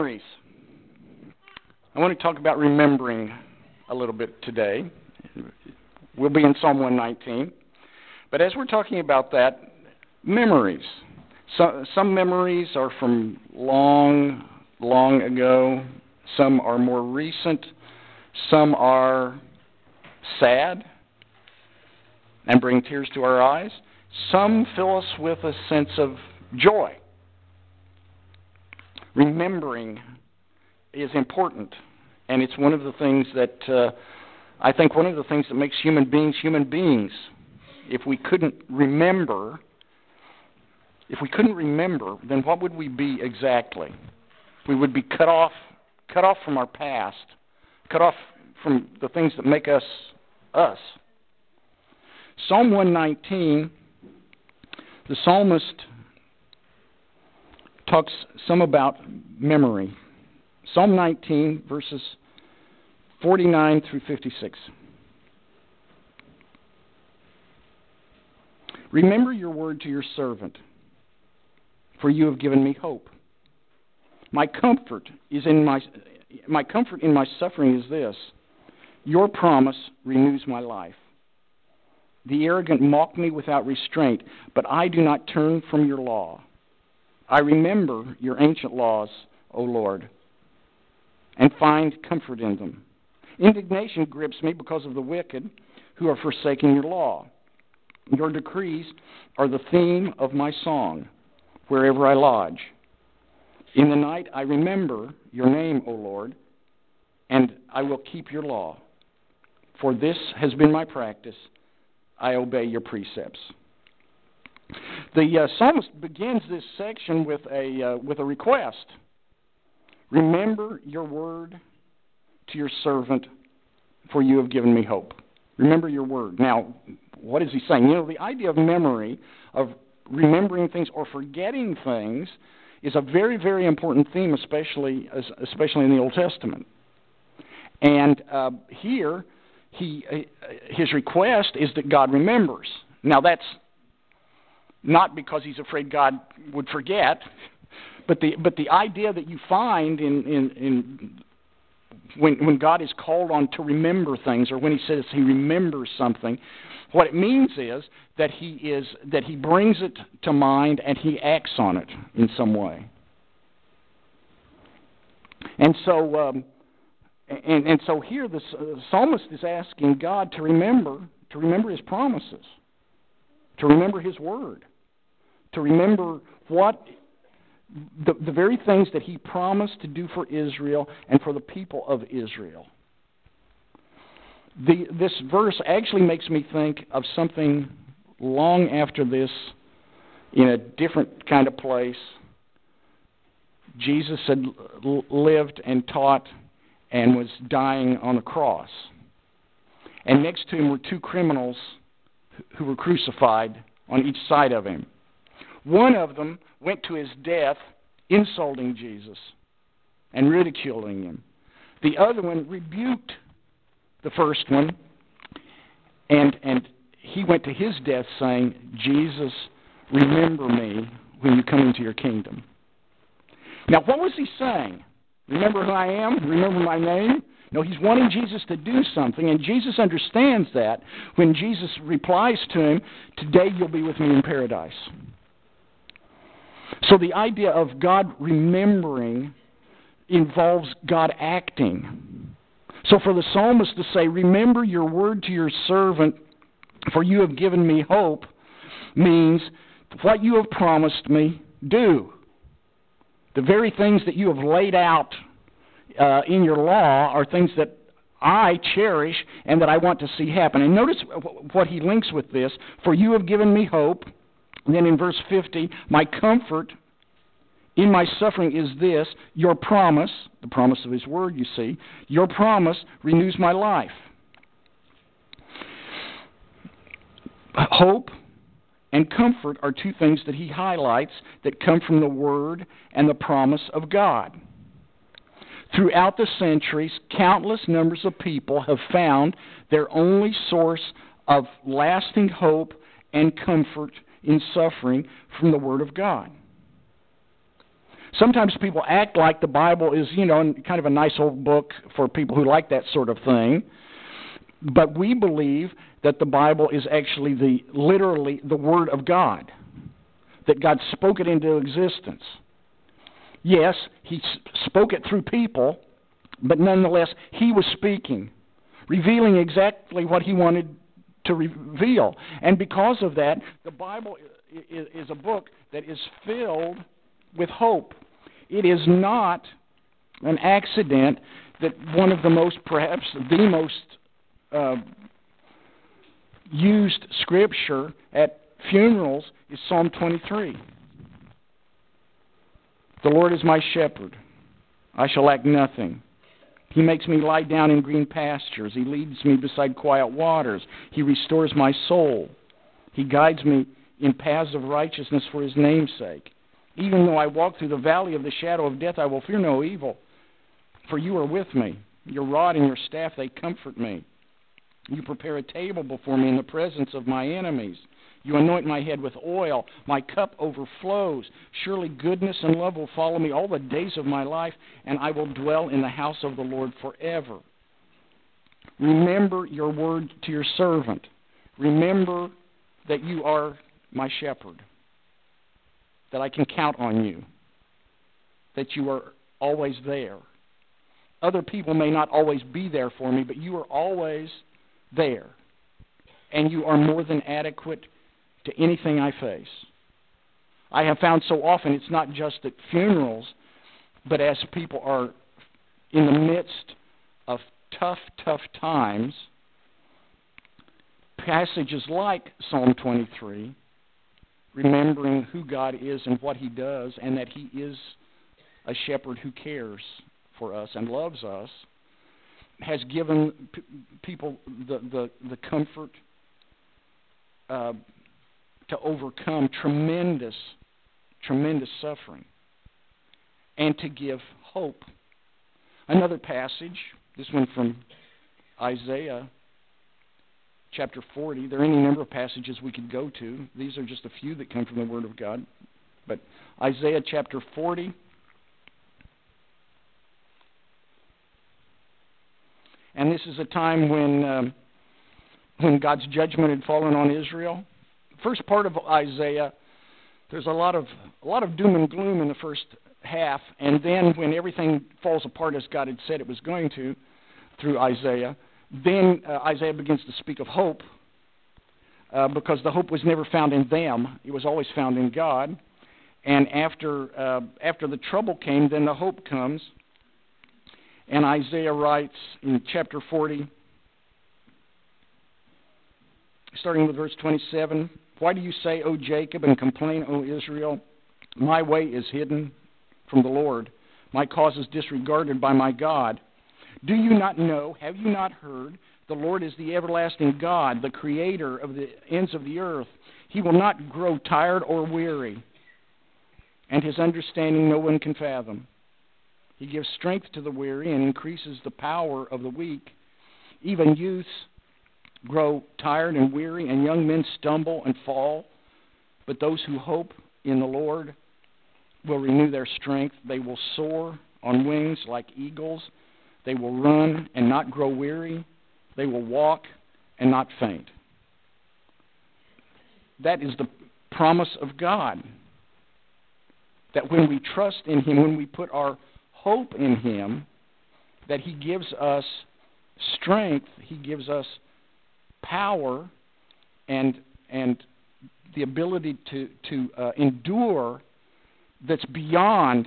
Memories. I want to talk about remembering a little bit today. We'll be in Psalm 119. But as we're talking about that, memories. Some memories are from long, long ago. Some are more recent. Some are sad and bring tears to our eyes. Some fill us with a sense of joy. Remembering is important, and it's one of the things that I think one of the things that makes human beings human beings. If we couldn't remember, then what would we be exactly? We would be cut off from our past, cut off from the things that make us us. Psalm 119, the psalmist talks some about memory. Psalm 19, verses 49 through 56. Remember your word to your servant, for you have given me hope. My comfort in my suffering is this: your promise renews my life. The arrogant mock me without restraint, but I do not turn from your law. I remember your ancient laws, O Lord, and find comfort in them. Indignation grips me because of the wicked who are forsaking your law. Your decrees are the theme of my song, wherever I lodge. In the night I remember your name, O Lord, and I will keep your law. For this has been my practice. I obey your precepts. The psalmist begins this section with a request. Remember your word to your servant, for you have given me hope. Remember your word. Now, what is he saying? You know, the idea of memory, of remembering things or forgetting things, is a very, very important theme, especially in the Old Testament. And here, his request is that God remembers. Now, that's not because he's afraid God would forget, but the idea that you find in when God is called on to remember things, or when he says he remembers something, what it means is that he brings it to mind and he acts on it in some way. And so here the psalmist is asking God to remember his promises, to remember his word, to remember what the very things that he promised to do for Israel and for the people of Israel. This verse actually makes me think of something long after this in a different kind of place. Jesus had lived and taught and was dying on the cross. And next to him were two criminals who were crucified on each side of him. One of them went to his death insulting Jesus and ridiculing him. The other one rebuked the first one, and he went to his death saying, Jesus, remember me when you come into your kingdom. Now, what was he saying? Remember who I am? Remember my name? No, he's wanting Jesus to do something, and Jesus understands that when Jesus replies to him, today you'll be with me in paradise. So the idea of God remembering involves God acting. So for the psalmist to say, remember your word to your servant, for you have given me hope, means what you have promised me, do. The very things that you have laid out in your law are things that I cherish and that I want to see happen. And notice what he links with this. For you have given me hope. And then in verse 50, my comfort in my suffering is this: your promise, the promise of his word, you see, your promise renews my life. Hope and comfort are two things that he highlights that come from the word and the promise of God. Throughout the centuries, countless numbers of people have found their only source of lasting hope and comfort in suffering from the Word of God. Sometimes people act like the Bible is, kind of a nice old book for people who like that sort of thing. But we believe that the Bible is actually literally the Word of God, that God spoke it into existence. Yes, He spoke it through people, but nonetheless, He was speaking, revealing exactly what He wanted to reveal. And because of that, the Bible is a book that is filled with hope. It is not an accident that one of the most, perhaps the most used scripture at funerals is Psalm 23. The Lord is my shepherd. I shall lack nothing. He makes me lie down in green pastures. He leads me beside quiet waters. He restores my soul. He guides me in paths of righteousness for His name's sake. Even though I walk through the valley of the shadow of death, I will fear no evil, for You are with me. Your rod and your staff, they comfort me. You prepare a table before me in the presence of my enemies. You anoint my head with oil. My cup overflows. Surely goodness and love will follow me all the days of my life, and I will dwell in the house of the Lord forever. Remember Your word to Your servant. Remember that You are my shepherd, that I can count on You, that You are always there. Other people may not always be there for me, but You are always there, and You are more than adequate to anything I face. I have found so often it's not just at funerals, but as people are in the midst of tough times, passages like Psalm 23, remembering who God is and what He does, and that He is a shepherd who cares for us and loves us, has given people the comfort to overcome tremendous suffering and to give hope. Another passage, this one from Isaiah chapter 40. There are any number of passages we could go to. These are just a few that come from the Word of God. But Isaiah chapter 40. And this is a time when God's judgment had fallen on Israel. First part of Isaiah, there's a lot of doom and gloom in the first half, and then when everything falls apart as God had said it was going to through Isaiah, then Isaiah begins to speak of hope, because the hope was never found in them; it was always found in God. And after the trouble came, then the hope comes. And Isaiah writes in chapter 40, starting with verse 27, "Why do you say, O Jacob, and complain, O Israel? My way is hidden from the Lord. My cause is disregarded by my God. Do you not know? Have you not heard? The Lord is the everlasting God, the creator of the ends of the earth. He will not grow tired or weary, and His understanding no one can fathom. He gives strength to the weary and increases the power of the weak. Even youths grow tired and weary, and young men stumble and fall. But those who hope in the Lord will renew their strength. They will soar on wings like eagles. They will run and not grow weary. They will walk and not faint." That is the promise of God. That when we trust in Him, when we put our hope in Him, that He gives us strength, He gives us power, and the ability to endure that's beyond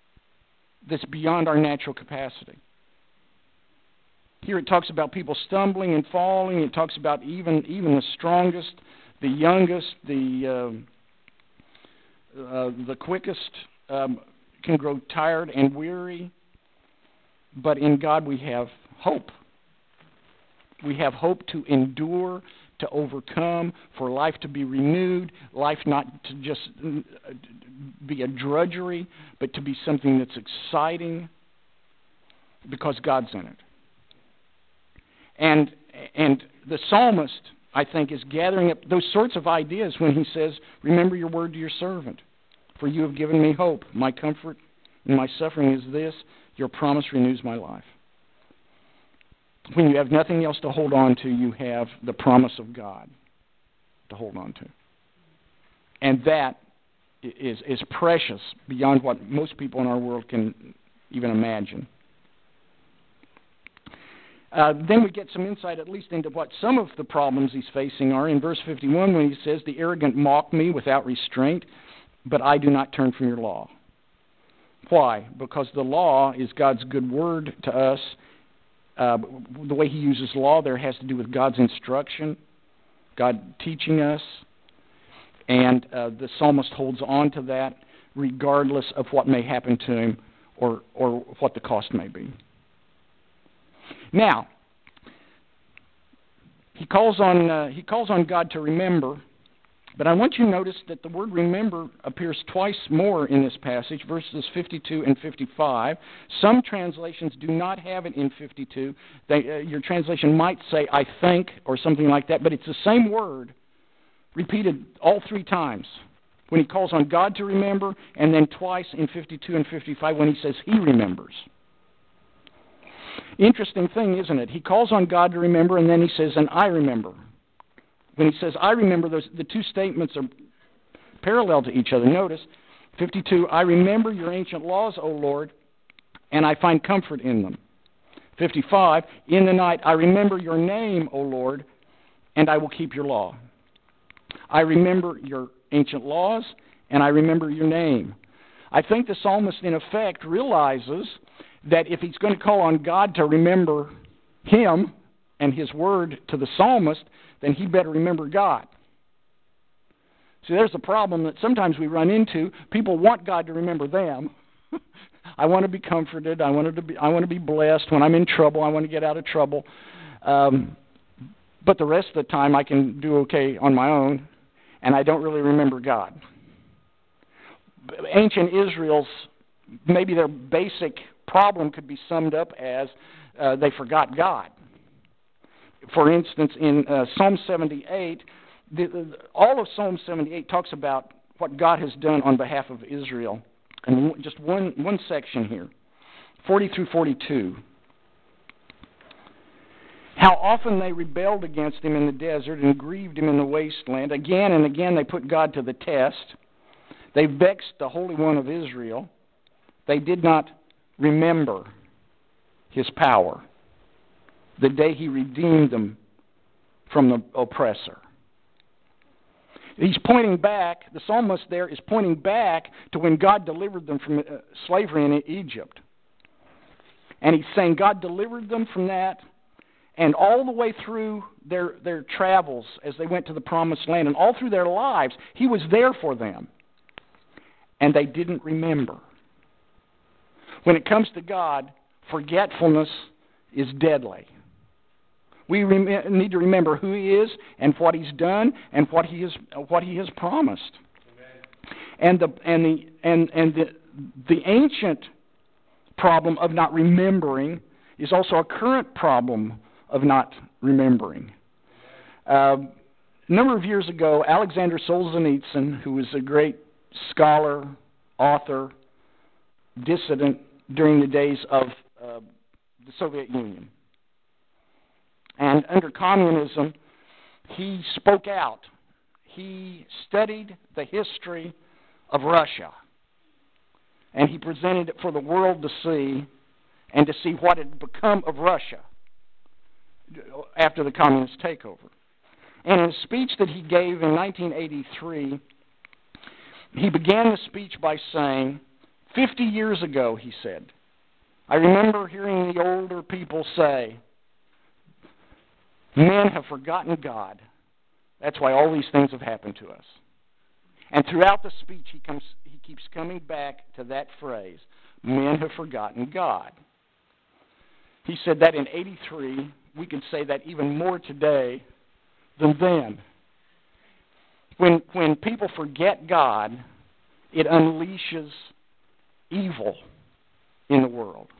our natural capacity. Here it talks about people stumbling and falling. It talks about even the strongest, the youngest, the quickest can grow tired and weary. But in God we have hope. We have hope to endure, to overcome, for life to be renewed, life not to just be a drudgery, but to be something that's exciting because God's in it. And the psalmist, I think, is gathering up those sorts of ideas when he says, "Remember your word to your servant, for you have given me hope. My comfort and my suffering is this: your promise renews my life. When you have nothing else to hold on to, you have the promise of God to hold on to. And that is precious beyond what most people in our world can even imagine. Then we get some insight at least into what some of the problems he's facing are. In verse 51 when he says, the arrogant mock me without restraint, but I do not turn from your law. Why? Because the law is God's good word to us. The way he uses law there has to do with God's instruction, God teaching us, and the psalmist holds on to that regardless of what may happen to him or what the cost may be. Now, he calls on God to remember, but I want you to notice that the word remember appears twice more in this passage, verses 52 and 55. Some translations do not have it in 52. Your translation might say, I think, or something like that, but it's the same word repeated all three times when he calls on God to remember, and then twice in 52 and 55 when he says he remembers. Interesting thing, isn't it? He calls on God to remember, and then he says, and I remember. When he says, I remember, the two statements are parallel to each other. Notice, 52, I remember your ancient laws, O Lord, and I find comfort in them. 55, in the night, I remember your name, O Lord, and I will keep your law. I remember your ancient laws, and I remember your name. I think the psalmist, in effect, realizes that if he's going to call on God to remember him and his word to the psalmist, then he better remember God. See, there's a problem that sometimes we run into. People want God to remember them. I want to be comforted. I want to be blessed. When I'm in trouble, I want to get out of trouble. But the rest of the time, I can do okay on my own, and I don't really remember God. Ancient Israel's, maybe their basic problem could be summed up as they forgot God. For instance, in Psalm 78, all of Psalm 78 talks about what God has done on behalf of Israel. And just one section here, 40 through 42. How often they rebelled against him in the desert and grieved him in the wasteland. Again and again they put God to the test. They vexed the Holy One of Israel. They did not remember his power, the day he redeemed them from the oppressor. He's pointing back, the psalmist there is pointing back to when God delivered them from slavery in Egypt. And he's saying God delivered them from that, and all the way through their travels as they went to the promised land, and all through their lives, he was there for them. And they didn't remember. When it comes to God, forgetfulness is deadly. We need to remember who he is and what he's done and what he has promised. Amen. And the ancient problem of not remembering is also a current problem of not remembering. A number of years ago, Alexander Solzhenitsyn, who was a great scholar, author, dissident during the days of the Soviet Union. And under communism, he spoke out. He studied the history of Russia. And he presented it for the world to see, and to see what had become of Russia after the communist takeover. And in a speech that he gave in 1983, he began the speech by saying, 50 years ago, he said, I remember hearing the older people say, men have forgotten God. That's why all these things have happened to us. And throughout the speech, he keeps coming back to that phrase, men have forgotten God. He said that in 83. We can say that even more today than then. When people forget God, it unleashes evil in the world.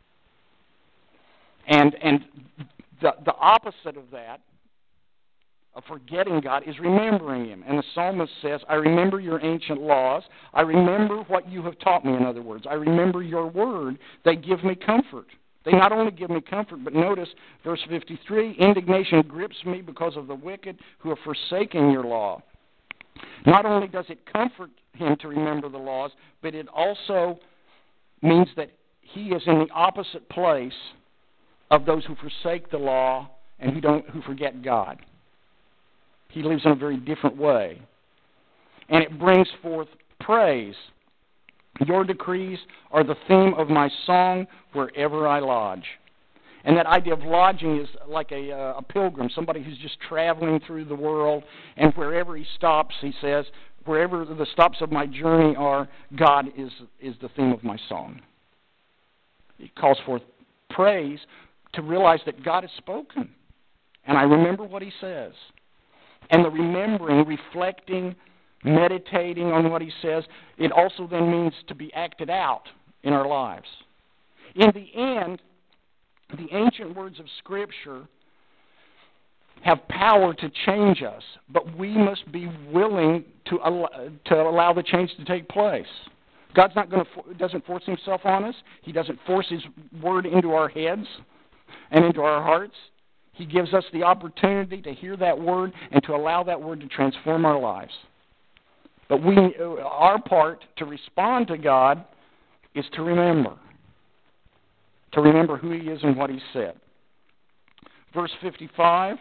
And the opposite of that, of forgetting God is remembering Him. And the psalmist says, I remember your ancient laws. I remember what you have taught me, in other words. I remember your word. They give me comfort. They not only give me comfort, but notice verse 53, indignation grips me because of the wicked who have forsaken your law. Not only does it comfort him to remember the laws, but it also means that he is in the opposite place of those who forsake the law and who forget God. He lives in a very different way. And it brings forth praise. Your decrees are the theme of my song wherever I lodge. And that idea of lodging is like a pilgrim, somebody who's just traveling through the world, and wherever he stops, he says, wherever the stops of my journey are, God is the theme of my song. It calls forth praise to realize that God has spoken. And I remember what he says. And the remembering, reflecting, meditating on what he says, it also then means to be acted out in our lives. In the end, the ancient words of Scripture have power to change us, but we must be willing to allow the change to take place. God's not doesn't force himself on us. He doesn't force his word into our heads and into our hearts. He gives us the opportunity to hear that word and to allow that word to transform our lives. But our part to respond to God is to remember who he is and what he said. Verse 55,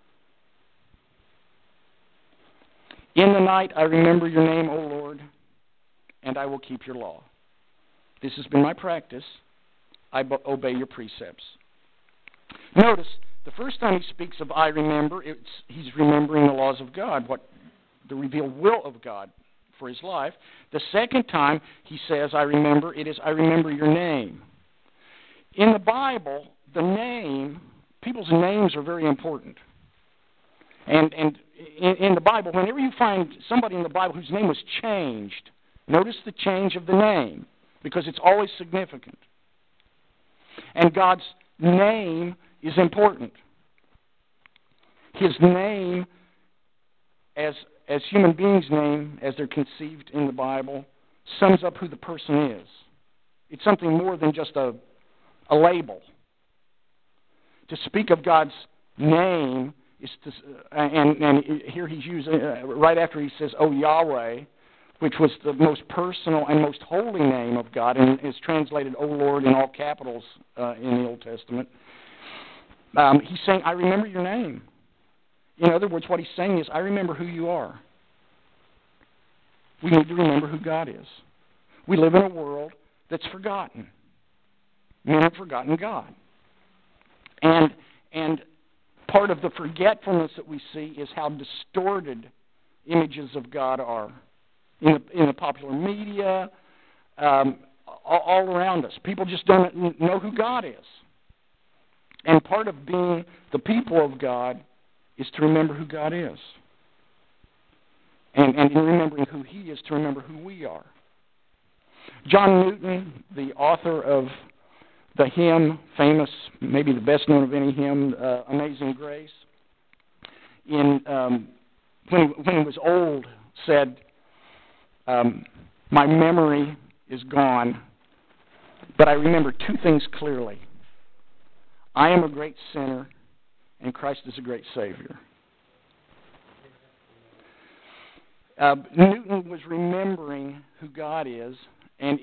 in the night I remember your name, O Lord, and I will keep your law. This has been my practice. I obey your precepts. Notice, the first time he speaks of I remember, he's remembering the laws of God, the revealed will of God for his life. The second time he says I remember, it is I remember your name. In the Bible, people's names are very important. And in the Bible, whenever you find somebody in the Bible whose name was changed, notice the change of the name, because it's always significant. And God's name is important. His name, as human beings' name, as they're conceived in the Bible, sums up who the person is. It's something more than just a label. To speak of God's name is to, and here he's using right after he says, "O Yahweh," which was the most personal and most holy name of God, and is translated "O Lord" in all capitals in the Old Testament. He's saying, "I remember your name." In other words, what he's saying is, "I remember who you are." We need to remember who God is. We live in a world that's forgotten. Men have forgotten God. And part of the forgetfulness that we see is how distorted images of God are in the popular media, all around us. People just don't know who God is. And part of being the people of God is to remember who God is. And in remembering who he is, to remember who we are. John Newton, the author of the hymn, famous, maybe the best known of any hymn, Amazing Grace, when he was old, said, my memory is gone, but I remember two things clearly. I am a great sinner, and Christ is a great Savior. Newton was remembering who God is, and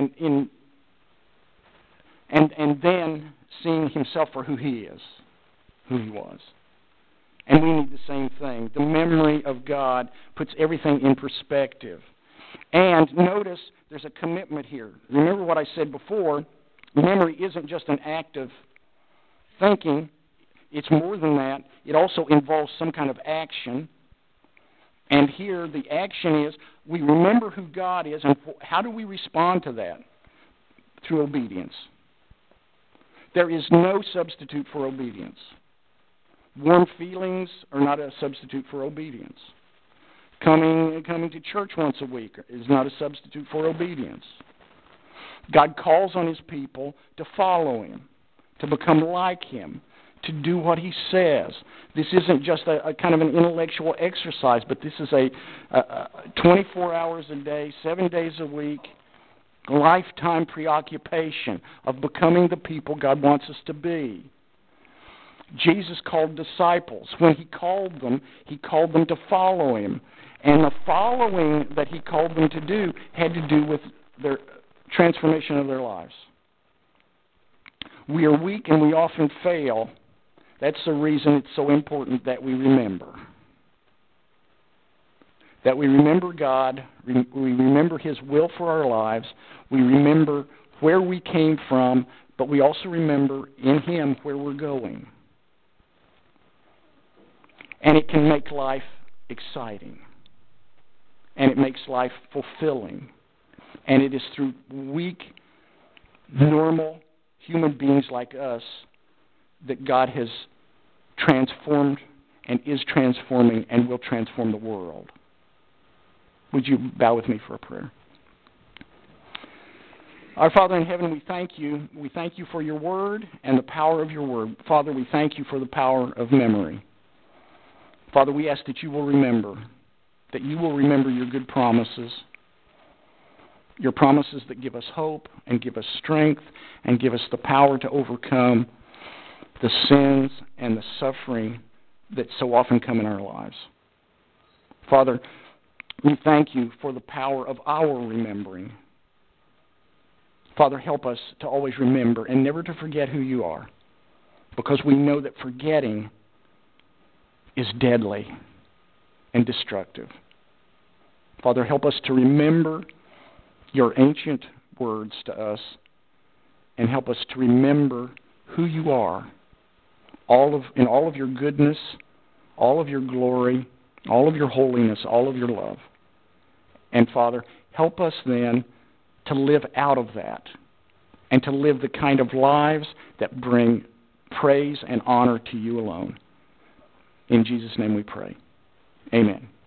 then seeing himself for who he is, who he was. And we need the same thing. The memory of God puts everything in perspective. And notice there's a commitment here. Remember what I said before, memory isn't just an act of thinking. It's more than that. It also involves some kind of action. And here the action is we remember who God is, and how do we respond to that? Through obedience. There is no substitute for obedience. Warm feelings are not a substitute for obedience. Coming to church once a week is not a substitute for obedience. God calls on his people to follow him, to become like him, to do what He says. This isn't just a kind of an intellectual exercise, but this is a 24 hours a day, 7 days a week, lifetime preoccupation of becoming the people God wants us to be. Jesus called disciples. When He called them to follow Him. And the following that He called them to do had to do with their transformation of their lives. We are weak and we often fail. That's the reason it's so important that we remember. That we remember God, we remember His will for our lives, we remember where we came from, but we also remember in Him where we're going. And it can make life exciting. And it makes life fulfilling. And it is through weak, normal human beings like us that God has transformed and is transforming and will transform the world. Would you bow with me for a prayer? Our Father in heaven, we thank you. We thank you for your word and the power of your word. Father, we thank you for the power of memory. Father, we ask that you will remember your good promises, your promises that give us hope and give us strength and give us the power to overcome the sins and the suffering that so often come in our lives. Father, we thank you for the power of our remembering. Father, help us to always remember and never to forget who you are, because we know that forgetting is deadly and destructive. Father, help us to remember your ancient words to us and help us to remember who you are, in all of your goodness, all of your glory, all of your holiness, all of your love. And Father, help us then to live out of that and to live the kind of lives that bring praise and honor to you alone. In Jesus' name we pray. Amen.